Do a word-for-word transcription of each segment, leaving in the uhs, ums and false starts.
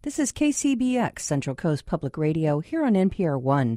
This is K C B X, Central Coast Public Radio, here on N P R One.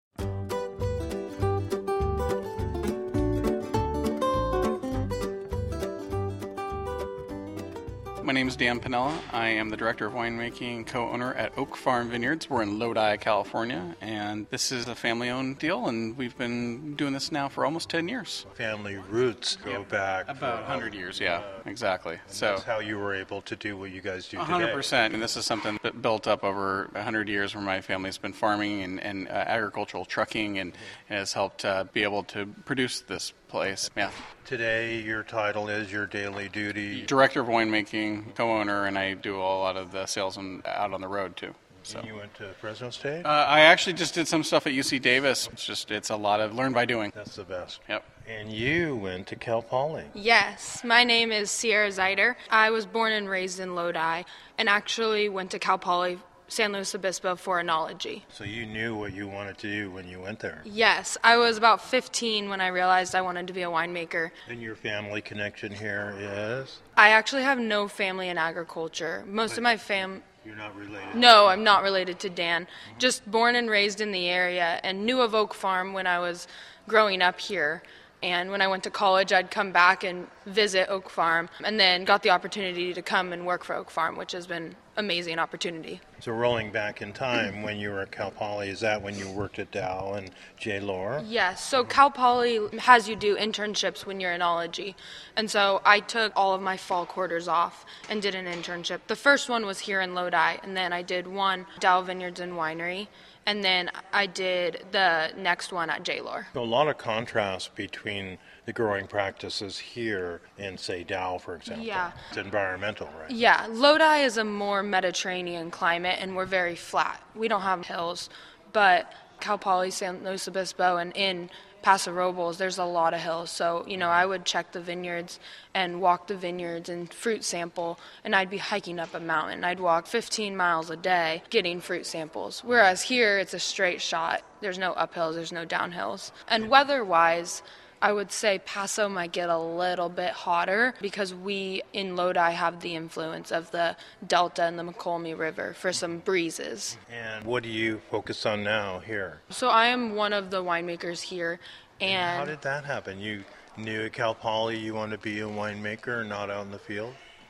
My name is Dan Pinella. I am the Director of Winemaking and co-owner at Oak Farm Vineyards. We're in Lodi, California, and this is a family-owned deal, and we've been doing this now for almost ten years. Family roots go Yep. back. About one hundred years, yeah, exactly. So That's how you were able to do what you guys do one today. hundred percent, and this is something that built up over one hundred years where my family's been farming and, and uh, agricultural trucking and, and has helped uh, be able to produce this place. Yeah. Today, your title is your daily duty. Director of Winemaking, co-owner, and I do a lot of the sales and out on the road too. So. And you went to Fresno State? Uh, I actually just did some stuff at U C Davis. It's just, it's a lot of learn by doing. That's the best. Yep. And you went to Cal Poly. Yes, my name is Sierra Zeider. I was born and raised in Lodi and actually went to Cal Poly San Luis Obispo for enology. So you knew what you wanted to do when you went there. Yes, I was about fifteen when I realized I wanted to be a winemaker. And your family connection here is? I actually have no family in agriculture. Most But of my fam... You're not related? No, I'm not related to Dan. Just born and raised in the area and knew of Oak Farm when I was growing up here. And when I went to college, I'd come back and visit Oak Farm and then got the opportunity to come and work for Oak Farm, which has been an amazing opportunity. So rolling back in time, when you were at Cal Poly, is that when you worked at Dow and J. Lohr? Yes, so Cal Poly has you do internships when you're in enology. And so I took all of my fall quarters off and did an internship. The first one was here in Lodi, and then I did one Dow Vineyards and Winery. And then I did the next one at J. Lohr. So a lot of contrast between the growing practices here and, say, Dow, for example. Yeah. It's environmental, right? Yeah, Lodi is a more Mediterranean climate, and we're very flat. We don't have hills, but Cal Poly, San Luis Obispo, and in Paso Robles, there's a lot of hills. So, you know, I would check the vineyards and walk the vineyards and fruit sample, and I'd be hiking up a mountain. I'd walk fifteen miles a day getting fruit samples. Whereas here, it's a straight shot. There's no uphills, there's no downhills. And weather-wise, I would say Paso might get a little bit hotter because we in Lodi have the influence of the Delta and the McColmy River for some breezes. And what do you focus on now here? So I am one of the winemakers here. And how did that happen? You knew at Cal Poly you wanted to be a winemaker, not out in the field?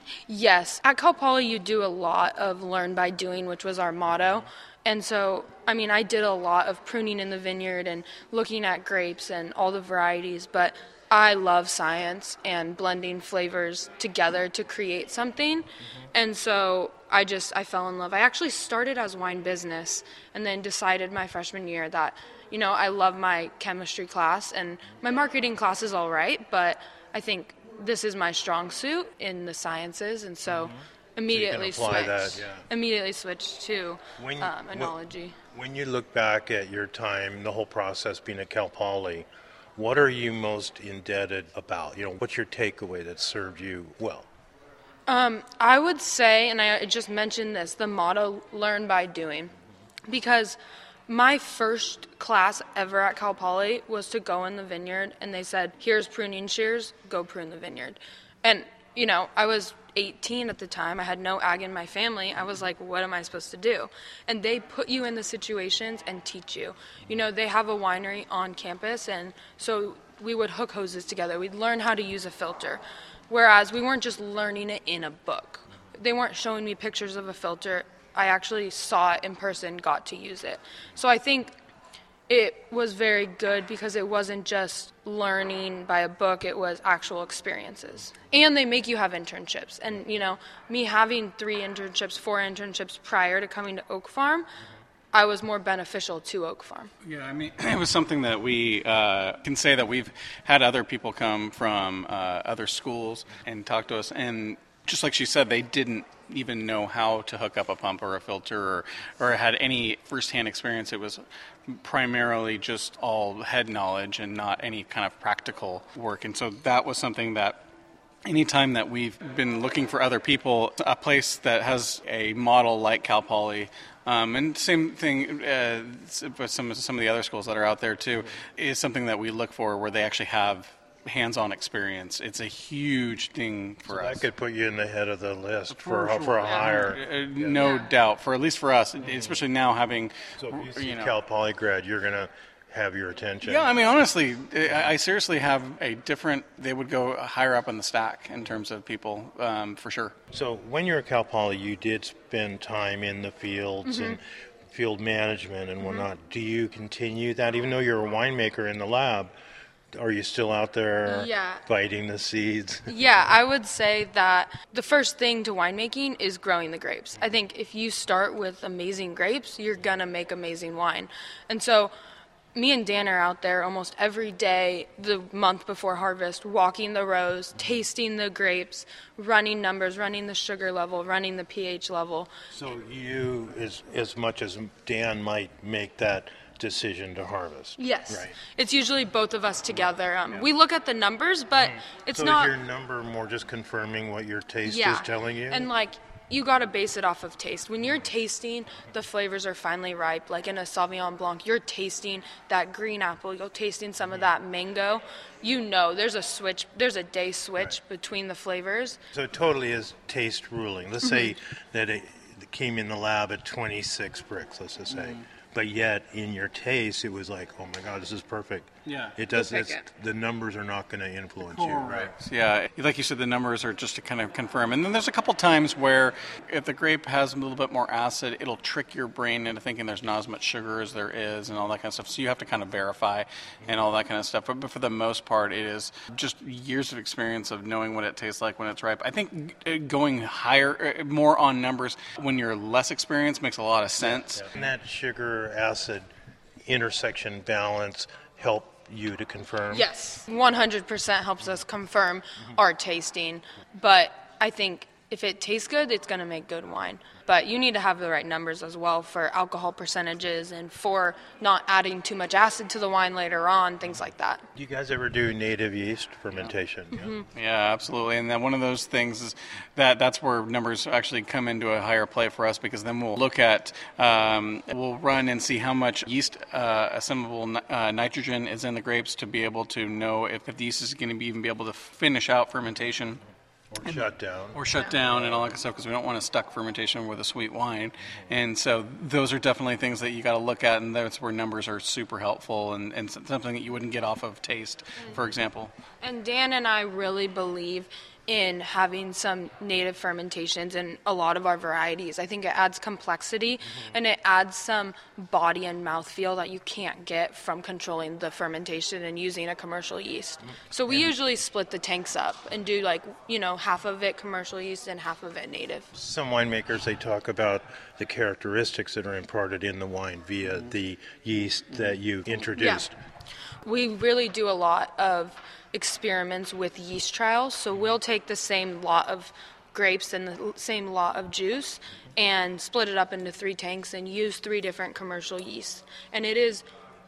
Yes. At Cal Poly you do a lot of learn by doing, which was our motto. And so, I mean, I did a lot of pruning in the vineyard and looking at grapes and all the varieties, but I love science and blending flavors together to create something. Mm-hmm. And so I just, I fell in love. I actually started as wine business and then decided my freshman year that, you know, I love my chemistry class and my marketing class is all right, but I think this is my strong suit in the sciences, and so... Mm-hmm. Immediately so you can apply switched. That, yeah. Immediately switched to when, um, enology. When you look back at your time, the whole process being at Cal Poly, what are you most indebted about? You know, what's your takeaway that served you well? Um, I would say, and I just mentioned this, the motto, learn by doing. Because my first class ever at Cal Poly was to go in the vineyard, and they said, here's pruning shears, go prune the vineyard. And, you know, I was eighteen at the time. I had no ag in my family. I was like, what am I supposed to do? And they put you in the situations and teach you. You know, they have a winery on campus, and so we would hook hoses together. We'd learn how to use a filter, whereas we weren't just learning it in a book. They weren't showing me pictures of a filter. I actually saw it in person, got to use it. So I think it was very good because it wasn't just learning by a book, it was actual experiences. And they make you have internships. And, you know, me having three internships, four internships prior to coming to Oak Farm, I was more beneficial to Oak Farm. Yeah, I mean, it was something that we uh, can say that we've had other people come from uh, other schools and talk to us, and just like she said, they didn't even know how to hook up a pump or a filter or, or had any firsthand experience. It was primarily just all head knowledge and not any kind of practical work. And so that was something that anytime that we've been looking for other people, a place that has a model like Cal Poly, um, and same thing uh, with some, some of the other schools that are out there too, is something that we look for where they actually have hands-on experience. It's a huge thing for so us. That could put you in the head of the list for, For for, sure. a higher. Uh, no Yeah. doubt. For at least for us, especially now having, So if you see you know, Cal Poly grad, you're going to have your attention. yeah, I mean, honestly, I I seriously have a different, they would go higher up in the stack in terms of people, um, for sure. So when you're at Cal Poly, you did spend time in the fields and field management and whatnot. Do you continue that? Even though you're a winemaker in the lab, are you still out there Yeah. biting the seeds? Yeah, I would say that the first thing to winemaking is growing the grapes. I think if you start with amazing grapes, you're going to make amazing wine. And so me and Dan are out there almost every day the month before harvest, walking the rows, tasting the grapes, running numbers, running the sugar level, running the pH level. So you, as, as much as Dan might make that decision to harvest. Yes. Right. It's usually both of us together. Um, We look at the numbers, but it's so not... is your number more just confirming what your taste yeah. is telling you? And like, you got to base it off of taste. When you're tasting, the flavors are finally ripe. Like in a Sauvignon Blanc, you're tasting that green apple, you're tasting some of that mango. You know, there's a switch, there's a day switch Right. between the flavors. So it totally is taste ruling. Let's say Mm-hmm. that it came in the lab at twenty-six bricks, let's just say. Mm-hmm. But yet, in your taste, it was like, oh my God, this is perfect. Yeah. It does. You'll pick It's, it. the numbers are not going to influence you, right? Yeah, like you said, the numbers are just to kind of confirm. And then there's a couple times where if the grape has a little bit more acid, it'll trick your brain into thinking there's not as much sugar as there is and all that kind of stuff. So you have to kind of verify and all that kind of stuff. But, but for the most part, it is just years of experience of knowing what it tastes like when it's ripe. I think uh, going higher, uh, more on numbers when you're less experienced makes a lot of sense. And that sugar acid intersection balance help you to confirm? Yes, one hundred percent helps us confirm our tasting. But I think if it tastes good, it's going to make good wine. But you need to have the right numbers as well for alcohol percentages and for not adding too much acid to the wine later on, things like that. Do you guys ever do native yeast fermentation? Yeah. Yeah, absolutely. And then one of those things is that that's where numbers actually come into a higher play for us, because then we'll look at, um, we'll run and see how much yeast uh, assimilable uh, nitrogen is in the grapes to be able to know if, if the yeast is going to be even be able to finish out fermentation. Or shut down? Or shut down and all that kind of stuff, because we don't want to stuck fermentation with a sweet wine. And so those are definitely things that you got to look at, and that's where numbers are super helpful and, and something that you wouldn't get off of taste, for example. And Dan and I really believe in having some native fermentations in a lot of our varieties. I think it adds complexity and it adds some body and mouthfeel that you can't get from controlling the fermentation and using a commercial yeast. So we usually split the tanks up and do like, you know, half of it commercial yeast and half of it native. Some winemakers, they talk about the characteristics that are imparted in the wine via the yeast that you introduced. We really do a lot of experiments with yeast trials. So we'll take the same lot of grapes and the same lot of juice and split it up into three tanks and use three different commercial yeasts. And it is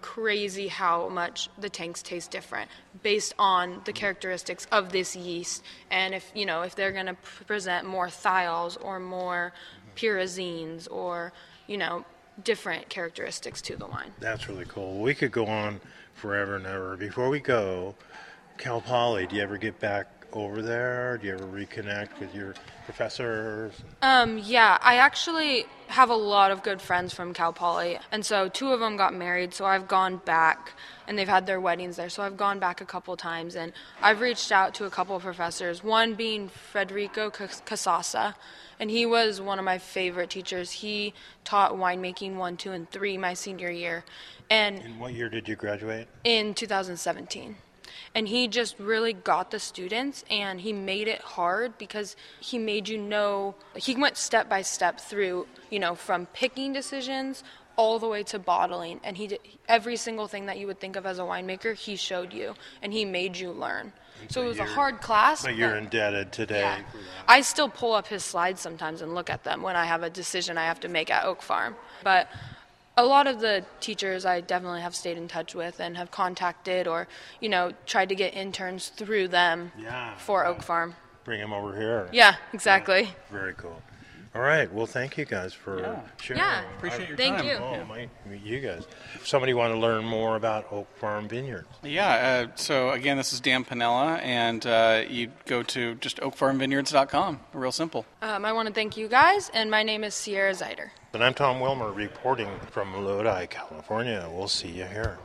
crazy how much the tanks taste different based on the characteristics of this yeast. And if, you know, if they're going to present more thiols or more pyrazines or, you know, different characteristics to the wine. That's really cool. We could go on forever and ever. Before we go, Cal Poly, do you ever get back over there? Do you ever reconnect with your professors? Um, yeah, I actually have a lot of good friends from Cal Poly, and so two of them got married, so I've gone back, and they've had their weddings there, so I've gone back a couple times, and I've reached out to a couple of professors, one being Federico Casasa, and he was one of my favorite teachers. He taught winemaking one, two, and three my senior year, and In what year did you graduate? in two thousand seventeen. And he just really got the students, and he made it hard because he made you know, he went step by step through, you know, from picking decisions all the way to bottling. And he did every single thing that you would think of as a winemaker, he showed you, and he made you learn. So it was a you're- hard class. But you're but- indebted today. yeah. I still pull up his slides sometimes and look at them when I have a decision I have to make at Oak Farm. But a lot of the teachers I definitely have stayed in touch with and have contacted or, you know, tried to get interns through them Yeah. for Oak Farm. Bring him over here. Yeah, exactly. Very cool. All right. Well, thank you guys for Yeah. sharing. Yeah. Appreciate your Thank time. you. Oh, my, you guys. If somebody want to learn more about Oak Farm Vineyard, Yeah, uh, so again, this is Dan Pinella, and uh, you go to just oak farm vineyards dot com. Real simple. Um, I want to thank you guys, and my name is Sierra Zeider. and I'm Tom Wilmer reporting from Lodi, California. We'll see you here.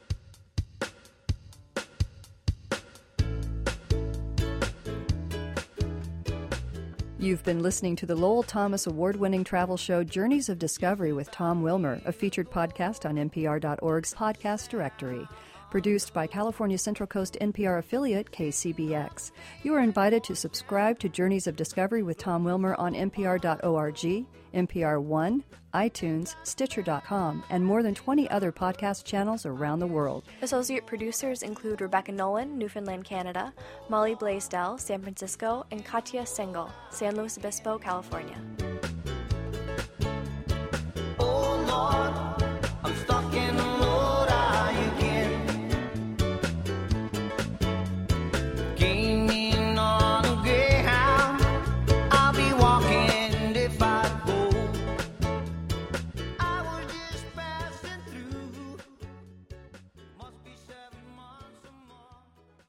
You've been listening to the Lowell Thomas award-winning travel show Journeys of Discovery with Tom Wilmer, a featured podcast on N P R dot org's podcast directory. Produced by California Central Coast N P R affiliate K C B X. You are invited to subscribe to Journeys of Discovery with Tom Wilmer on N P R dot org, N P R One, iTunes, Stitcher dot com, and more than twenty other podcast channels around the world. Associate producers include Rebecca Nolan, Newfoundland, Canada, Molly Blaisdell, San Francisco, and Katya Sengel, San Luis Obispo, California.